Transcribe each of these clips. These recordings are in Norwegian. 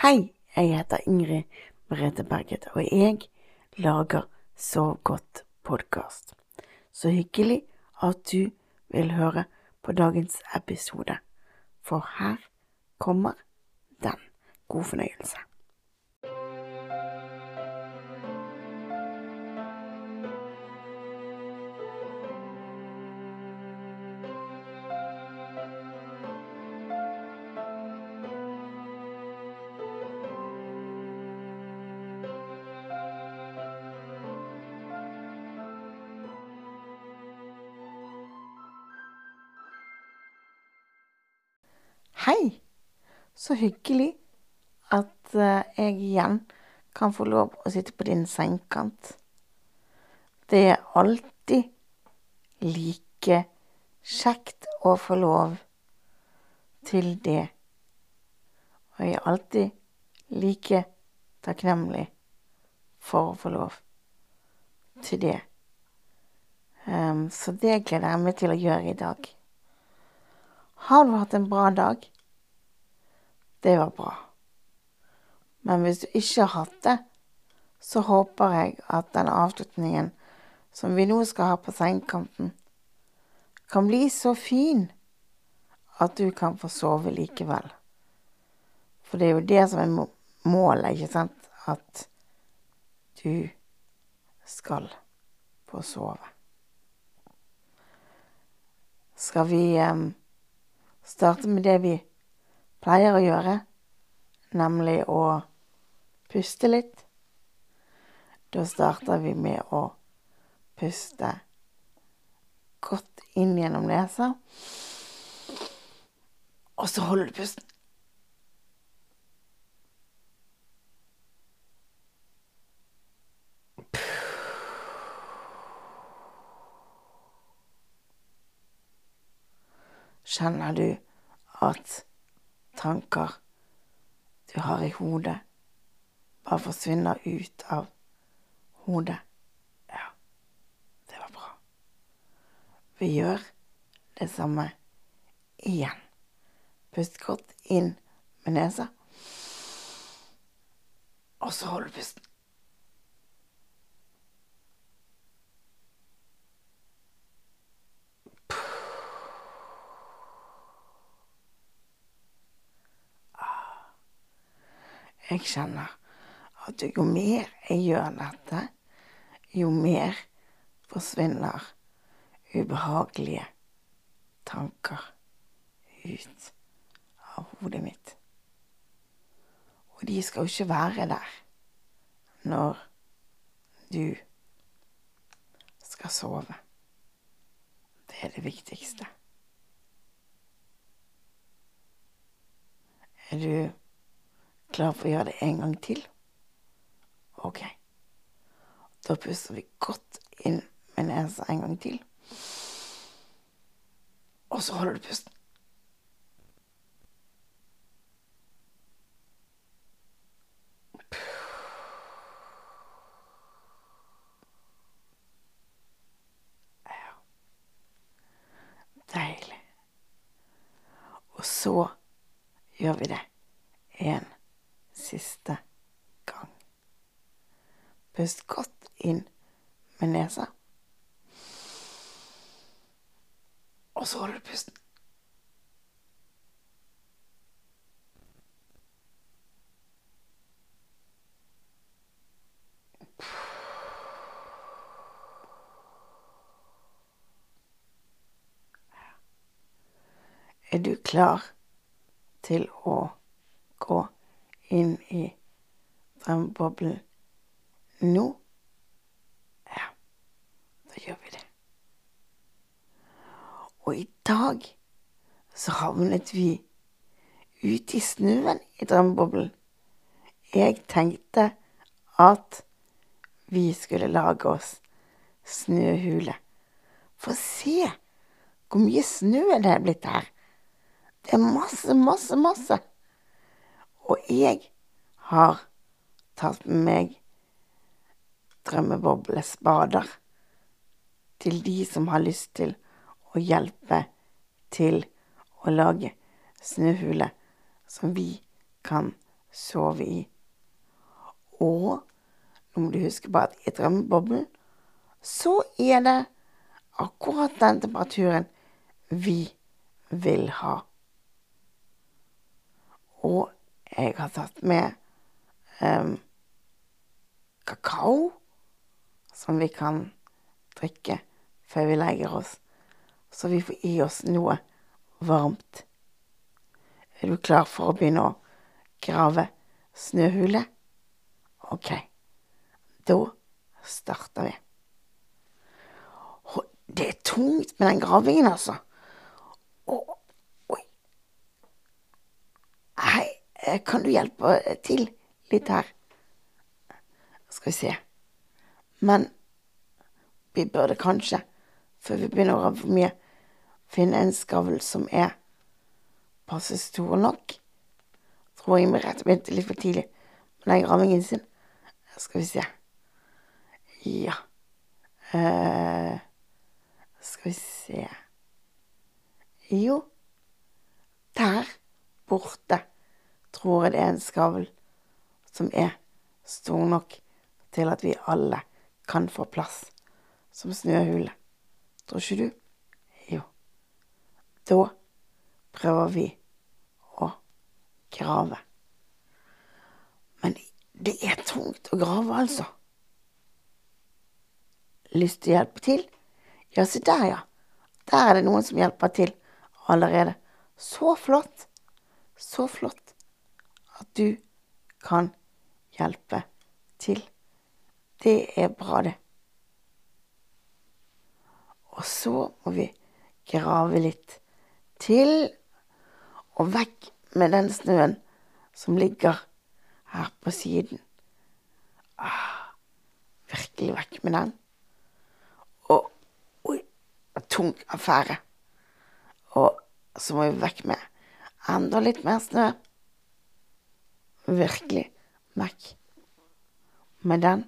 Hei, jeg heter Ingrid Merete Berget, og jeg lager Sov godt podcast. Så hyggelig at du vil høre på dagens episode, for her kommer den. God fornøyelse. Hei, så hyggelig at jeg igjen kan få lov å sitte på din sengekant. Det er alltid like kjekt å få lov til det. Og jeg er alltid like takknemlig for å få lov til det. Så det gleder jeg meg til å gjøre i dag. Har du hatt en bra dag? Det var bra. Men hvis du ikke har hatt det, så håper jeg at den avslutningen som vi nå skal ha på sengekanten, kan bli så fin at du kan få sove likevel. For det er jo det som er målet, ikke sant? At du skal få sove. Skal vi starte med det vi pleier å gjøre, nemlig å puste litt. Da starter vi med å puste godt inn gjennom nesa, og så holder du pusten. Kjenner du at tanker du har i hodet bare forsvinner ut av hodet? Ja, det var bra. Vi gjør det samme igjen. Pust godt inn med nesa, og så holder du pusten. Jeg kjenner at jo mer jeg gjør dette, jo mer forsvinner ubehagelige tanker ut av hodet mitt. Og de skal jo ikke være der når du skal sove. Det er det viktigste. Er du klar for å gjøre det en gang til? Ok. Da puster vi godt inn med nesa en gang til. Og så holder du pusten. Ja. Deilig. Og så gjør vi det en siste gang. Pust godt inn med nesa. Og så holder du pusten. Er du klar til å gå inn i drømmeboblen nå? Ja, da gjør vi det. Og i dag så havnet vi ute i snøen i drømmeboblen. Jeg tenkte at vi skulle lage oss snøhule. For se hvor mye snø det er blitt her. Det er masse. Og jeg har tatt med meg drømmeboblespader til de som har lyst til å hjelpe til å lage snøhule som vi kan sove i. Og nå må du huske på at i drømmeboblen så det akkurat den temperaturen vi vil ha. Og jeg har tatt med kakao som vi kan drikke før vi legger oss, så vi får i oss noe varmt. Er du klar for å begynne å grave snøhule? Ok, da starter vi. Det tungt med den gravingen, altså. Oi. Hei, kan du hjelpe til litt her? Skal vi se. Men vi burde kanskje, før vi begynner å grave for mye, finne en skavl som passe stor nok. Tror jeg med rett begynte litt for tidlig med den gravingen sin. Skal vi se. Ja. Skal vi se. Jo. Der borte tror jeg det en skavl som stor nok til at vi alle kan få plass som snøhule. Tror ikke du? Jo. Da prøver vi å grave. Men det tungt å grave, altså. Lyst til å hjelpe til? Ja, se der, ja. Der det noen som hjelper til allerede. Så flott. Så flott at du kan hjelpe til. Det bra, det. Og så må vi grave litt til, og vekk med den snøen som ligger her på siden. Virkelig vekk med den. Og, oi, tung affære. Og så må vi vekk med enda litt mer snø. Virkelig vekk med den.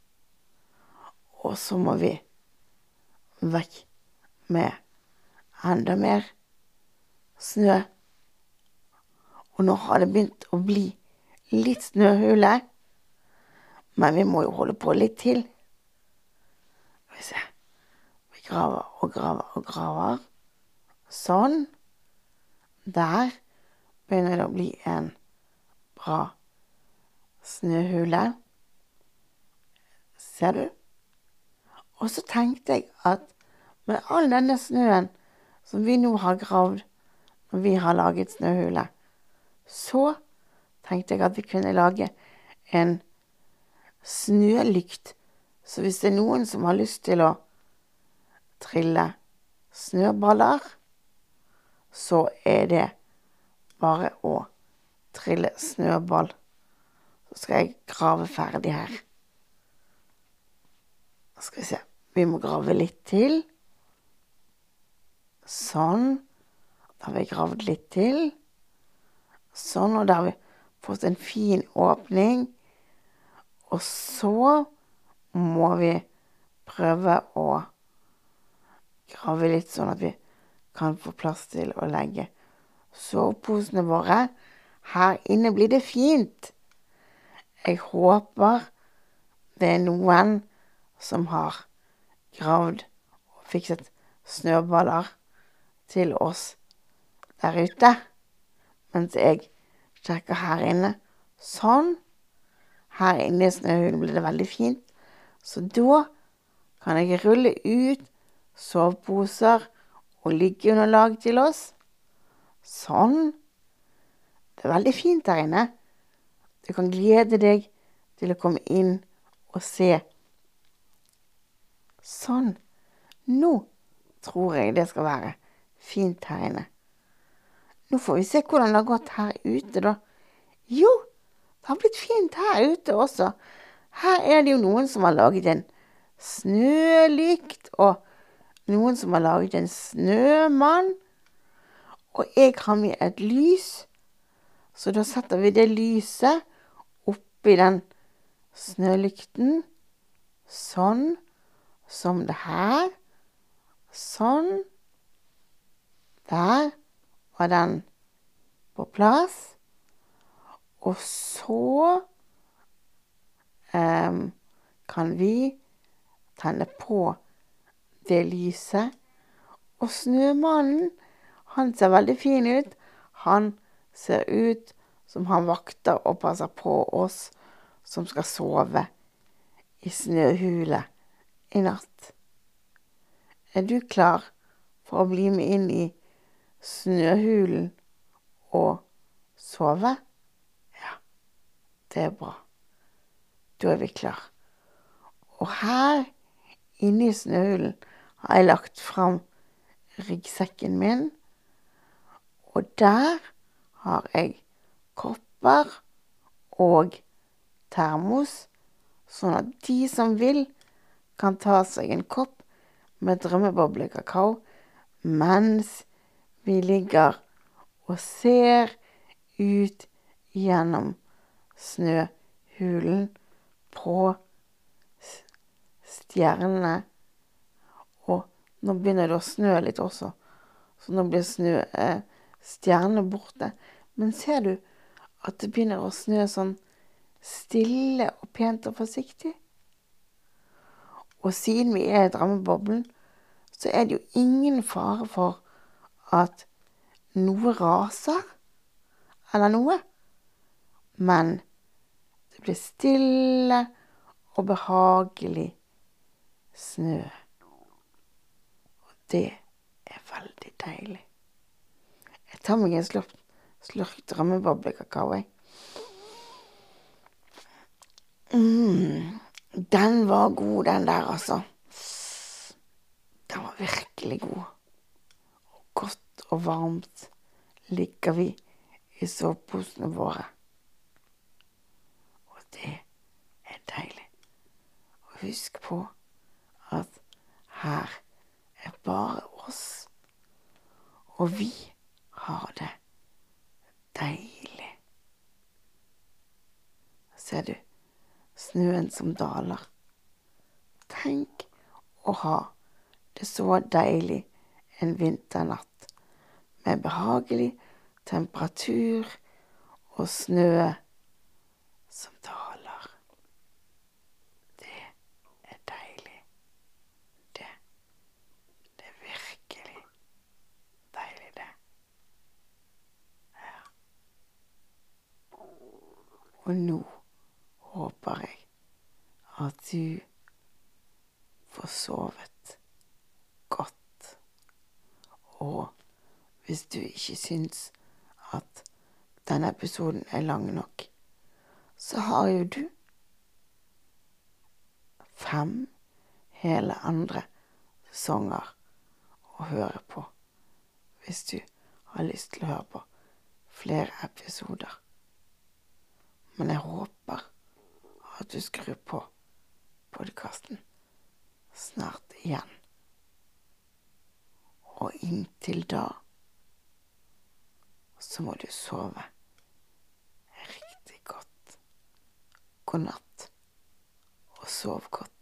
Og så må vi vekk med enda mer snø. Og nå har det begynt å bli litt snøhule, men vi må jo holde på litt til. Skal vi se. Vi graver og graver og graver. Sånn. Der begynner det å bli en bra snøhule. Ser du? Og så tenkte jeg at med all denne snøen som vi nå har gravd når vi har laget snøhule, så tenkte jeg at vi kunne lage en snølykt. Så hvis det noen som har lyst til å trille snøballer, så det bare å trille snøball. Så skal jeg grave ferdig her. Skal vi se. Vi må grave litt til. Sånn. Da har vi gravd litt til. Sånn, og da har vi fått en fin åpning. Og så må vi prøve å grave litt sånn at vi kan få plass til å legge soveposene våre. Her inne blir det fint. Jeg håper det noen som har gravd og fikset snøballer til oss der ute, mens jeg sjekker her inne. Sånn. Her inne i snøhulen blir det veldig fint. Så da kan jeg rulle ut soveposer og liggeunderlag til oss. Sånn. Det veldig fint der inne. Du kan glede deg til å komme inn og se. Sånn. Nå tror jeg det skal være fint her inne. Nå får vi se hvordan det har gått her ute da. Jo, det har blitt fint her ute også. Her det jo noen som har laget en snølykt, og noen som har laget en snømann. Og jeg har med et lys, så da setter vi det lyset oppi den snølykten. Sånn, som det her. Sånn. Der var den på plass. Og så kan vi tenne på det lyset. Og snømannen, han ser veldig fin ut. Han ser ut som han vakter og passer på oss som skal sove i snøhule i natt. Er du klar for å bli med inn i snøhulen og sove? Ja, det er bra. Da er vi klar. Og her inne i snøhulen har jeg lagt fram ryggsekken min, og der har jeg kopper og termos, sånn at de som vil kan ta seg en kopp med drømmeboblekakao mens vi ligger og ser ut gjennom snøhulen på stjernene. Og nå begynner det å snø litt også, så nå blir stjernene borte. Men ser du at det begynner å snø sånn stille og pent og forsiktig? Og siden vi er i drømmeboblen, så er det jo ingen fare for at noe raser, eller noe. Men det blir stille og behagelig snø. Og det er veldig deilig. Jeg tar meg en slurk drømmeboblekakao, jeg. Den var god, den der, altså. Den var virkelig god. Og godt og varmt ligger vi i soveposene våre. Og det er deilig. Og husk på at her er bare oss, og vi har det deilig. Ser du snøen som daler? Tenk å ha det så deilig en vinternatt med behagelig temperatur og snø som daler. Det er deilig. Det er virkelig deilig, det. Ja. Og nå håper jeg at du får sovet godt. Og hvis du ikke syns at denne episoden er lang nok, så har jo du 5 hele andre sesonger å høre på, hvis du har lyst til å høre på flere episoder. Men jeg håper at du skrur på podcasten snart igjen. Og inntil da, så må du sove riktig godt. God natt, og sov godt.